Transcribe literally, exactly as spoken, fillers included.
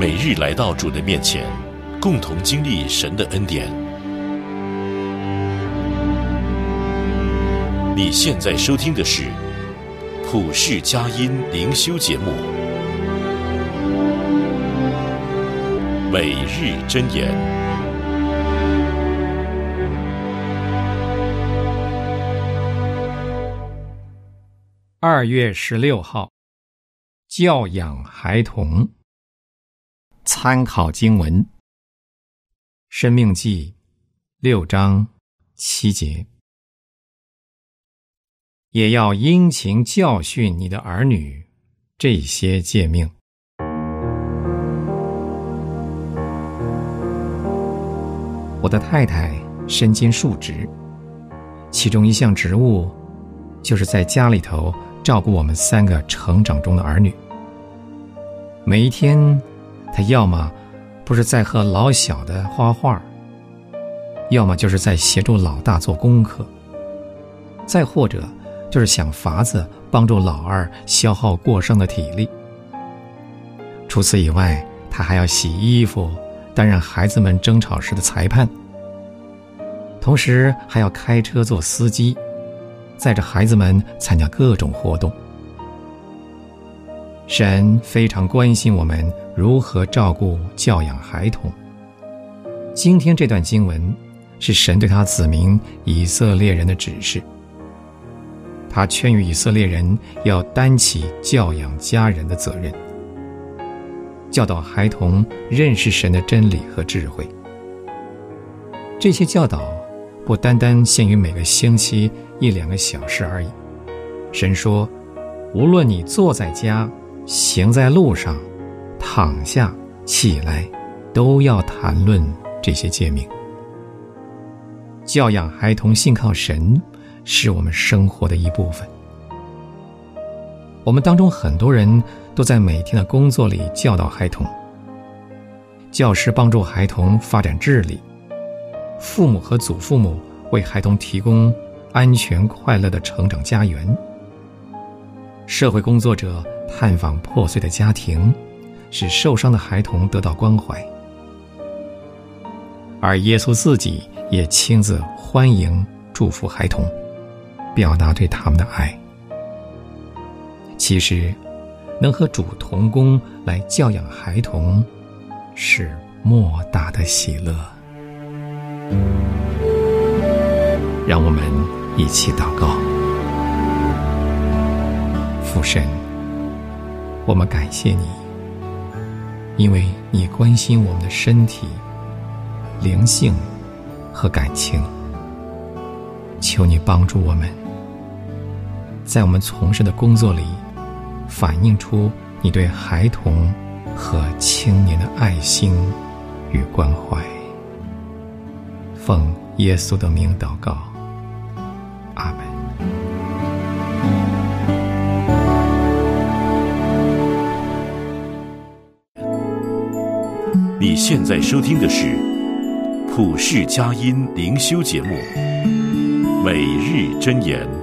每日来到主的面前，共同经历神的恩典。你现在收听的是普世佳音灵修节目，每日箴言。 二月十六号，教养孩童。参考经文：申命记六章七节。也要殷勤教训你的儿女这些诫命。我的太太身兼数职，其中一项职务就是在家里头照顾我们三个成长中的儿女。每一天，她要么不是在和老小的画画，要么就是在协助老大做功课，再或者就是想法子帮助老二消耗过剩的体力。除此以外，他还要洗衣服，担任孩子们争吵时的裁判，同时还要开车做司机，载着孩子们参加各种活动。神非常关心我们如何照顾教养孩童。今天这段经文是神对他子民以色列人的指示，他劝喻以色列人要担起教养家人的责任，教导孩童认识神的真理和智慧。这些教导不单单限于每个星期一两个小时而已。神说，无论你坐在家，行在路上，躺下，起来，都要谈论这些诫命。教养孩童信靠神，是我们生活的一部分。我们当中很多人都在每天的工作里教导孩童，教师帮助孩童发展智力，父母和祖父母为孩童提供安全快乐的成长家园，社会工作者探访破碎的家庭，使受伤的孩童得到关怀，而耶稣自己也亲自欢迎祝福孩童，表达对他们的爱。其实能和主同工来教养孩童，是莫大的喜乐。让我们一起祷告。父神，我们感谢你，因为你关心我们的身体、灵性和感情。求你帮助我们，在我们从事的工作里反映出你对孩童和青年的爱心与关怀。奉耶稣的名祷告，阿们。 你现在收听的是普世佳音灵修节目，每日箴言。